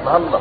الله.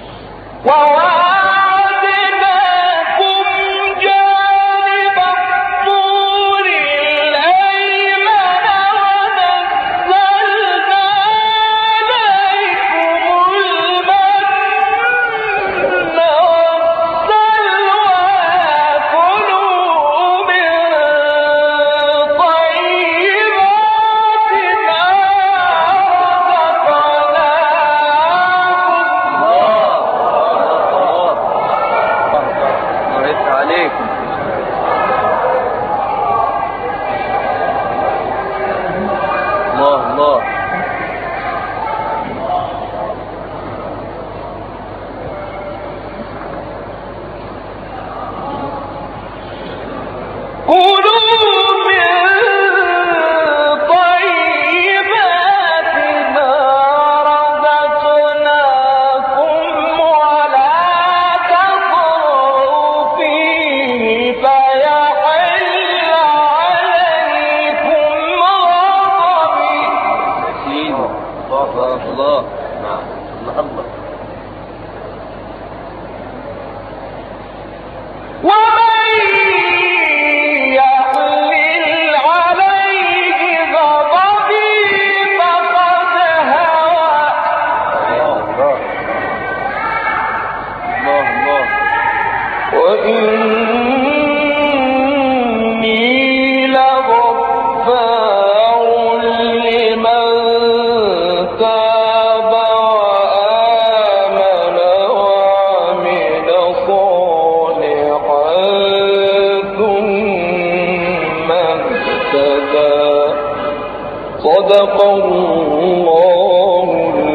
صدق الله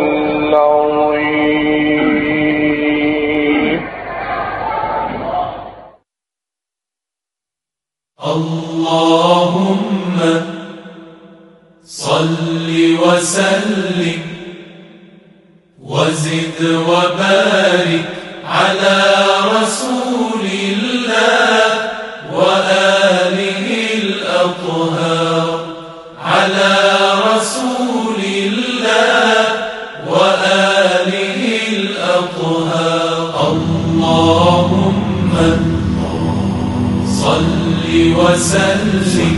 العظيم. اللهم صل وسلم وزد وبارك على رسول الله وآله الأطهار، على رسول الله وآله الأطهار. اللهم صل وسلم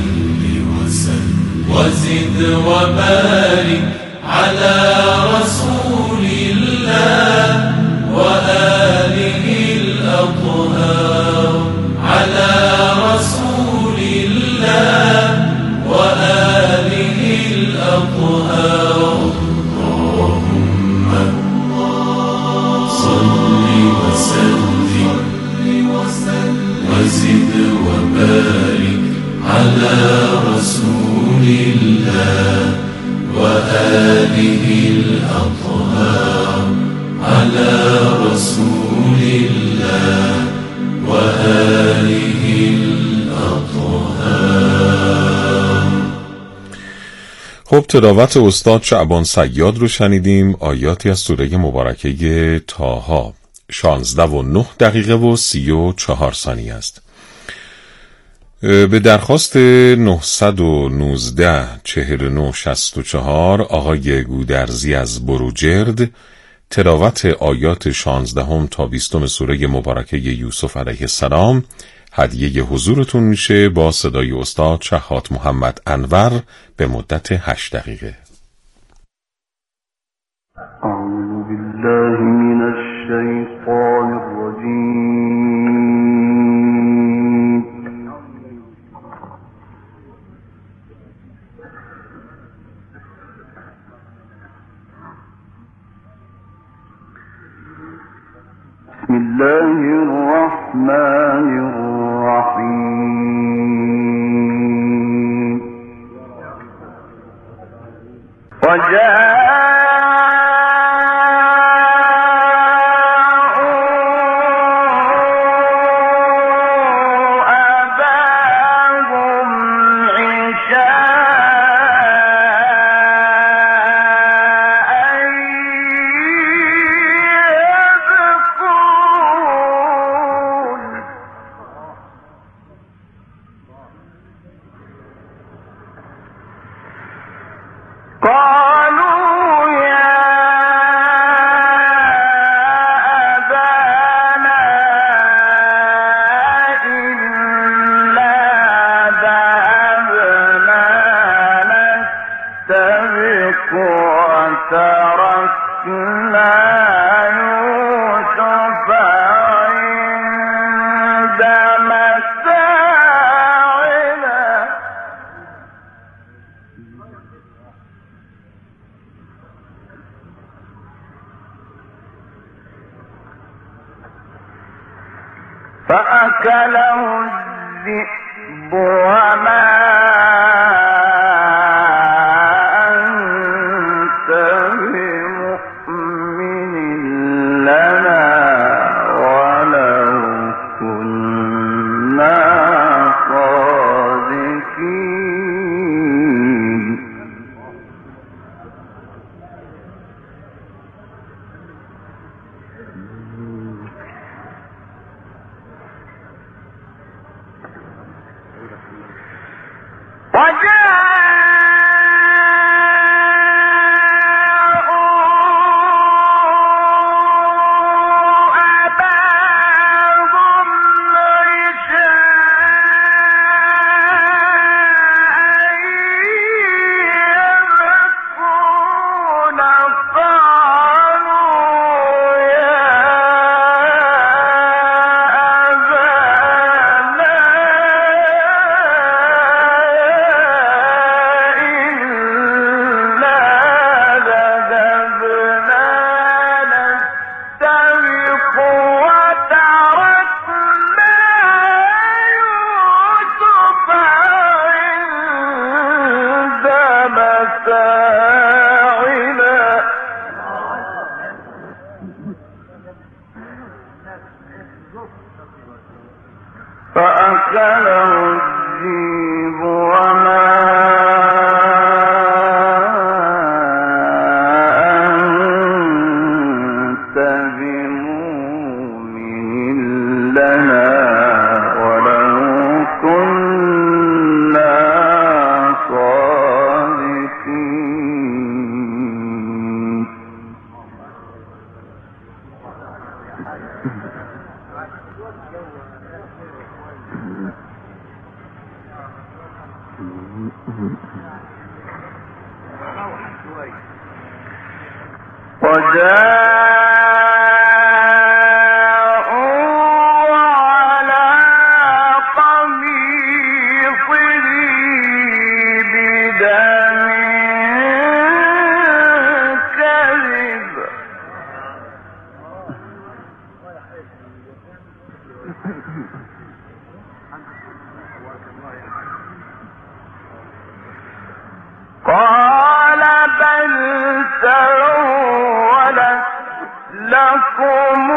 وزد وبارك على رسول الله وآله الأطهار، على رسول الله وآله الأطهار. اللهم صل وسلم وزد وبارك على رسول الله وآله الأطهار، على رسول الله وآله الأطهار. خب تلاوت استاد شعبان صیاد رو شنیدیم. آیاتی از سوره مبارکه طه 16:09 و 34 ثانیه است. به درخواست 919 4964 آقای گودرزی از بروجرد تلاوت آیات 16 تا 20 سوره مبارکه یوسف علیه السلام هدیه حضورتون میشه با صدای استاد شهات محمد انور به مدت 8 دقیقه. اعوذ بالله من الشیطان الرجیم. بسم الله الرحمن الرحيم. قالوا يا وتركنا يوسف عند متاعنا فأكله الذئب وما أنت بمؤمن لنا ولو كنا صادقين فأكله الذئب وما أنت بمؤمن لنا ولو كنا صادقين وجاءوا على قميصه بدم كذب قال بل سولت لكم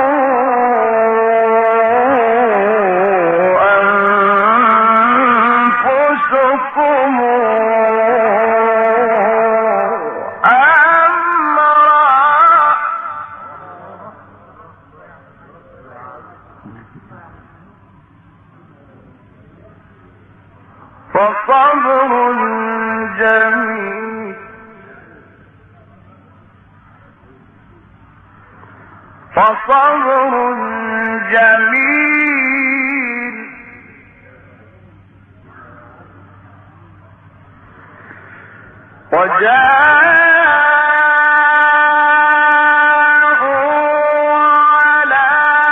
أنفسكم أمرا فصبر جميل وجاءوا على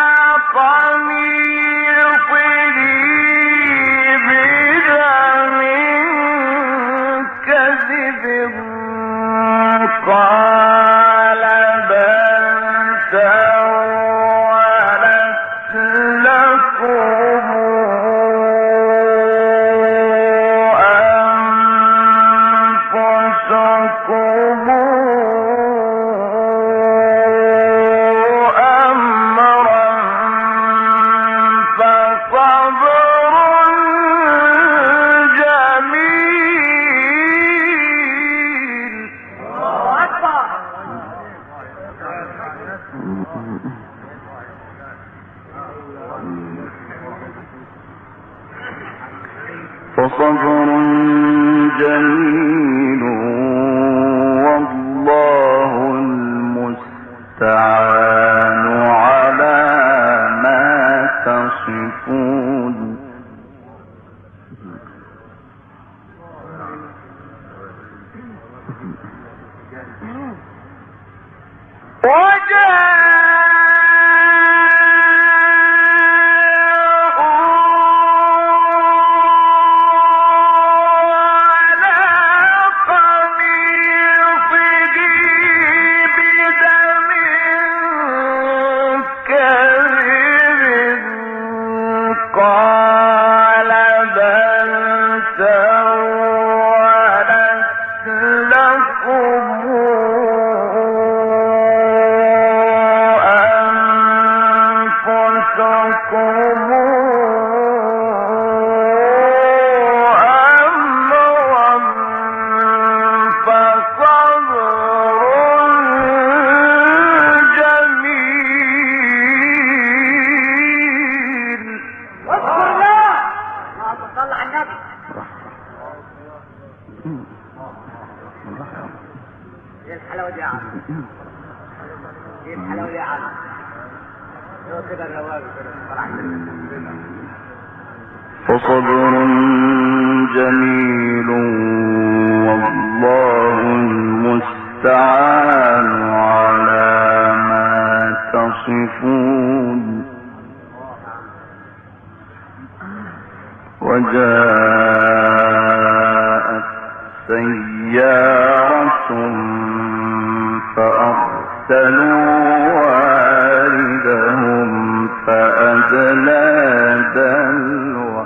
قميصه بدم كذب قال بل سولت لكم أنفسكم أمرا فصبر جميل فصبر جميل والله المستعان على ما تصفون فصبر جميل والله المستعان على ما تصفون وجاءت سيارة فأرسلوا واردهم فأدلى دلوه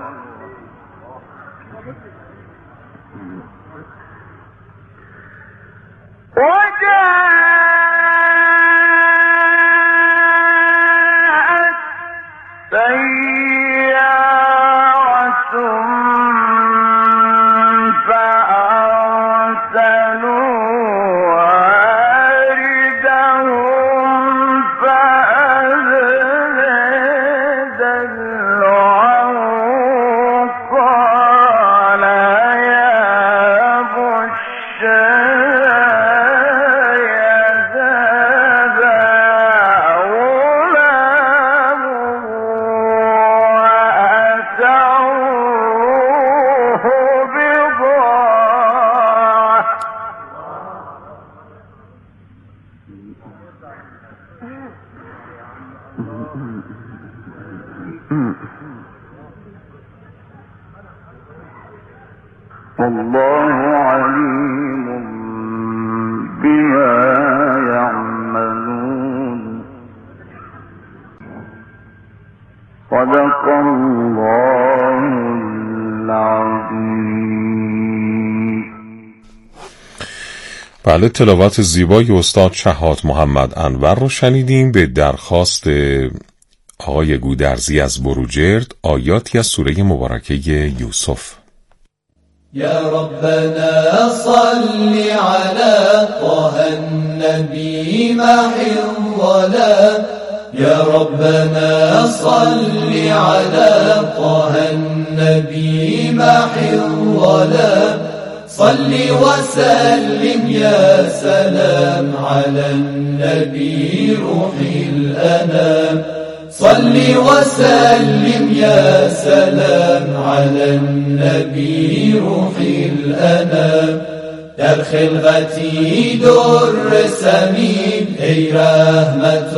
وجاءت سيارة فأرسلوا واردهم فأدلى دلوه قال يا بشرى والله عليم بما يعملون صدق الله العظيم. بله، تلاوت زیبای استاد شهاد محمد انور رو شنیدیم به درخواست آقای گودرزی از بروجرد آیاتی از سوره مبارکه یوسف. يا ربنا صل على طه النبي محي الظلام يا ربنا صل على طه النبي محي الظلام صل وسلم يا سلام على النبي روح الأنام صل وسلم يا سلام على النبي روح الأنام در خلقتی در سمین ای رحمت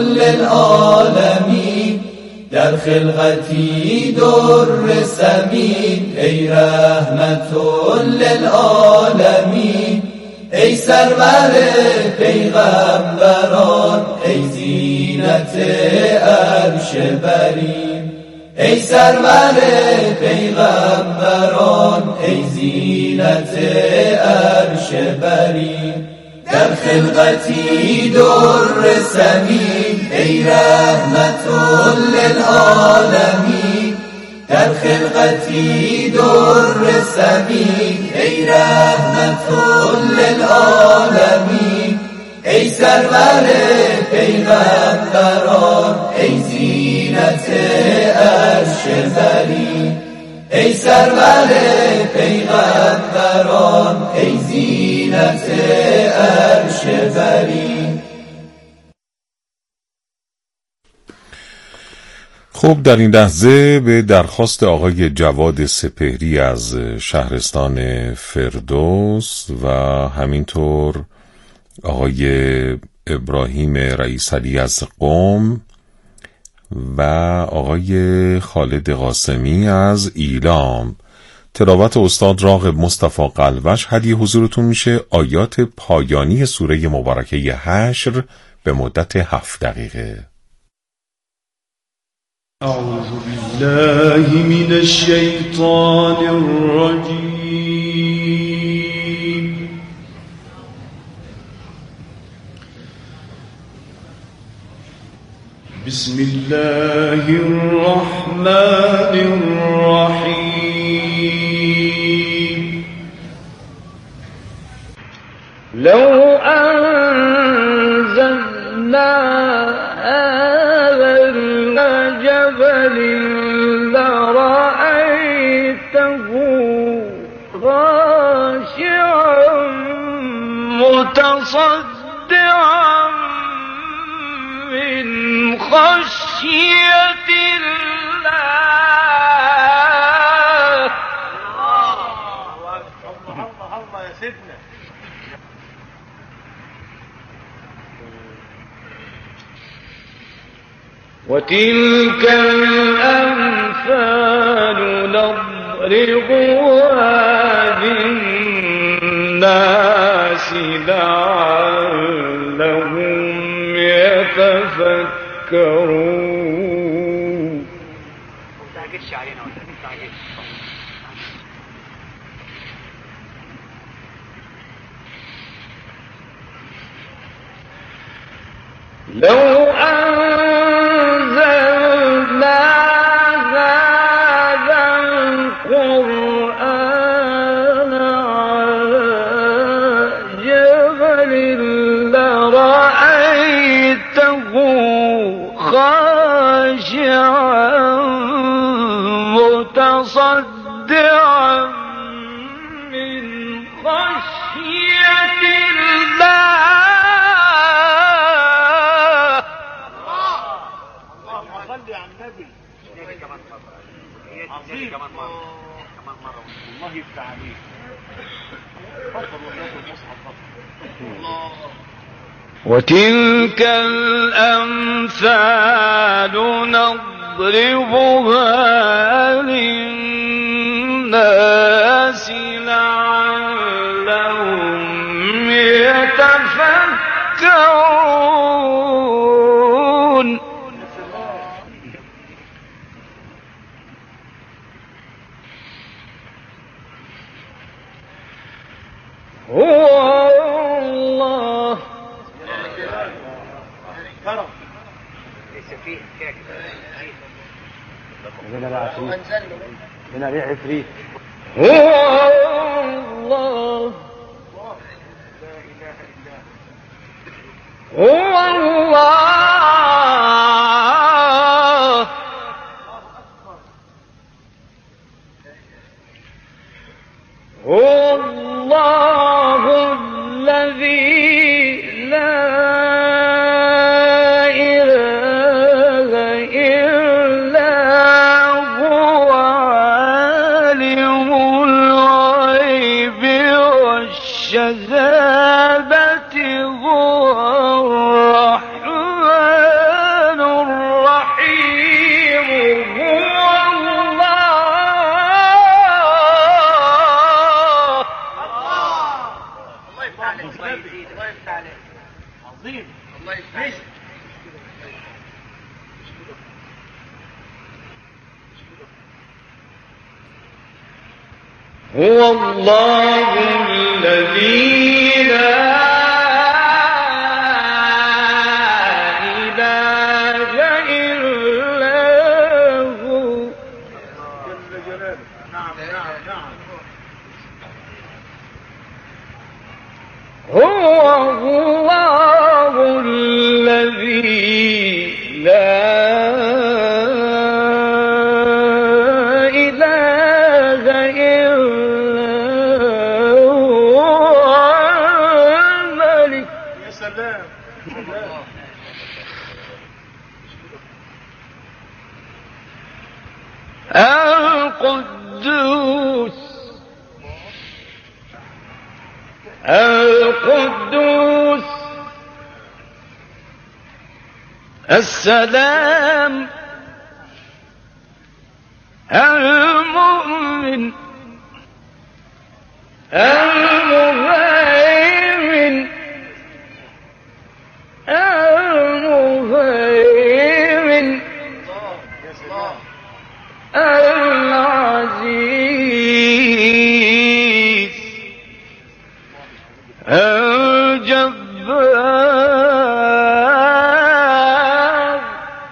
للعالمین در خلقتی در سمین ای رحمت للعالمین ای سرور پیغمبران ای زینت عرش برین ای سرور پیغمبران ای زینت عرش برین در خلقتی در سمین ای رحمت للعالمین در خلقتی در سمین ای رحمت للعالمین ای سرور پیغمبران ای زینت عرش برین ای سرور پیغمبران ای زینت عرش برین. خب، در این لحظه به درخواست آقای جواد سپهری از شهرستان فردوس و همینطور آقای ابراهیم رئیس علی از قم و آقای خالد قاسمی از ایلام. تلاوت استاد راغب مصطفی قلوش. هدیه حضورتون میشه آیات پایانی سوره مبارکه حشر به مدت 7 دقیقه. اعوذ بالله من الشیطان الرجیم. بسم الله الرحمن الرحیم. لو أنزلنا هذا الجبل لرأيته خاشعا متصدعا من خشية الله. الله يا سيدنا. وتلك الأمثال نضربها للناس لعلهم يتفكرون. لو أنزلنا هذا القرآن على جبل لرأيته خاشعا متصدعا من خشية الله. الله يفتح عليك. وتلك الأمثال نضربها للناس لعلهم يتفكرون. هو الله. هو الله. هو الله. هو الله الذي لا إله إلا هو عالم الغيب والشهادة هو الرحمن الرحيم. هو هو الله الذي لا إله إلا هو. هو الله الذي لا القدوس السلام المؤمن المهيمن المهيمن العزيز الجبار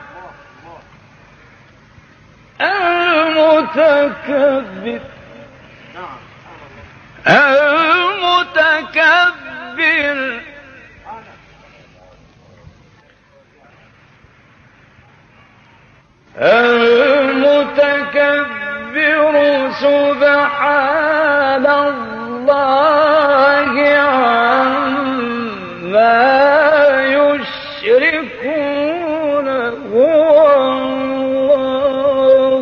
المتكبر المتكبر المتكبر سبحان الله عما يشركون هو الله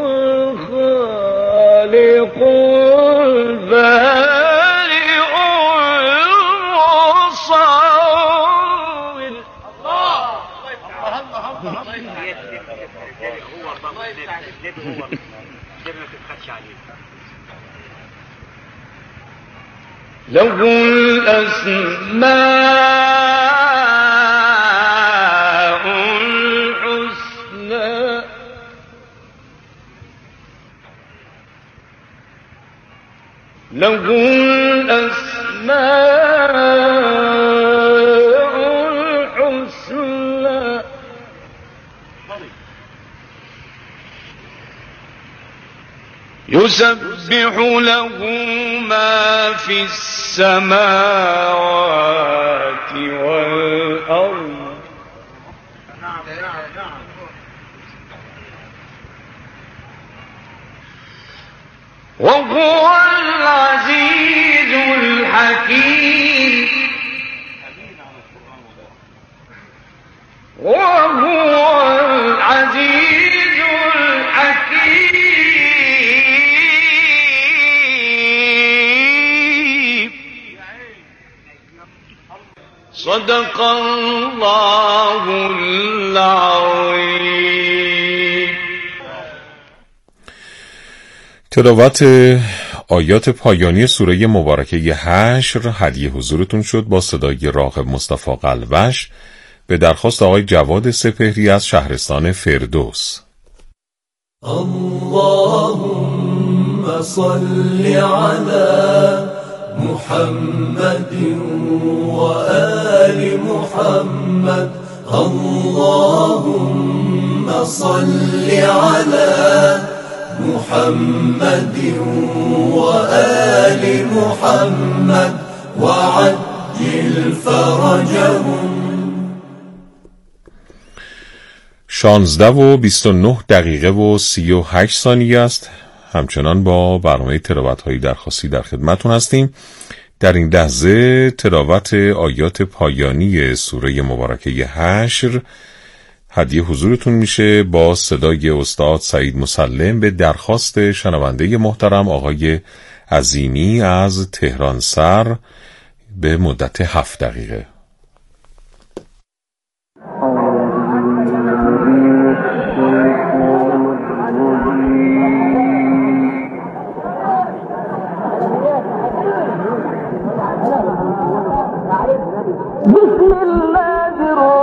الخالق البارئ المصور. له الأسماء الحسنى له الأسماء الحسنى يسبح له ما في السماوات والأرض وهو العزيز الحكيم وهو العزيز الحكيم. صدق الله العظيم. تلاوت آیات پایانی سوره مبارکه حشر هدیه حضورتون شد با صدای راغب مصطفی قلوش به درخواست آقای جواد سپهری از شهرستان فردوس. اللهم صل على محمد وآل محمد. اللهم صل على محمد وآل محمد وعجل فرجهم. 16:29 است. همچنان با برنامه تلاوت‌های درخواستی در خدمتون هستیم. در این لحظه تلاوت آیات پایانی سوره مبارکه حشر هدیه حضورتون میشه با صدای استاد سعید مسلم به درخواست شنونده محترم آقای عظیمی از تهران سر به مدت 7 دقیقه. بسم الله الرحمن